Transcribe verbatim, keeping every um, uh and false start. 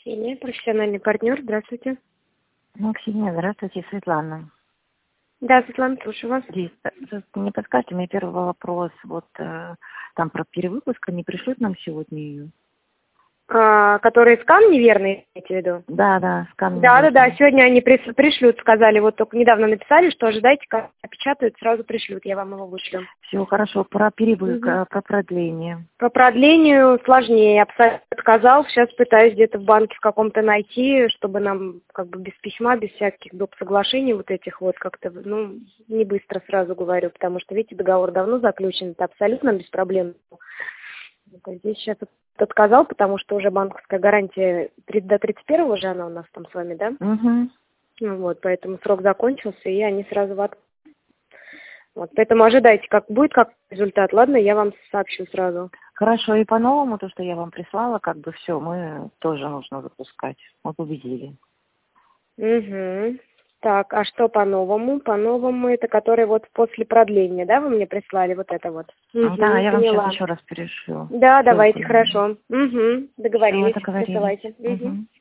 Ксения, профессиональный партнер. Здравствуйте. Ну, Ксения, здравствуйте, Светлана. Да, Светлана, слушаю вас. Здесь, э, не подскажете, мне первый вопрос. Вот э, там про перевыпуск не пришлют нам сегодня ее? А, который скан неверный, имеете в виду? Да, да, скан. Да, да, да, сегодня они прис- пришлют, сказали, вот только недавно написали, что ожидайте, как опечатают, сразу пришлют, я вам его вышлю. Все хорошо, про перевыпуск, Мгм. про продление. По продлению сложнее, я абсолютно отказал, сейчас пытаюсь где-то в банке в каком-то найти, чтобы нам как бы без письма, без всяких доп. Соглашений вот этих вот как-то, ну, не быстро сразу говорю, потому что, видите, договор давно заключен, это абсолютно без проблем. Вот здесь сейчас отказал, потому что уже банковская гарантия три- до тридцать первого же она у нас там с вами, да? Угу. Ну вот, поэтому срок закончился, и они сразу в от... Вот, поэтому ожидайте, как будет, как результат. Ладно, я вам сообщу сразу. Хорошо, и по-новому то, что я вам прислала, как бы все, мы тоже нужно запускать. Мы победили. Угу. Так, а что по-новому? По-новому это который вот после продления, да, вы мне прислали вот это вот? Угу, Да, я вам поняла. сейчас еще раз перешлю. Да, Ссылку давайте, на неё. хорошо. Угу, Всё, договорились. договорились. Присылайте. Угу. Угу.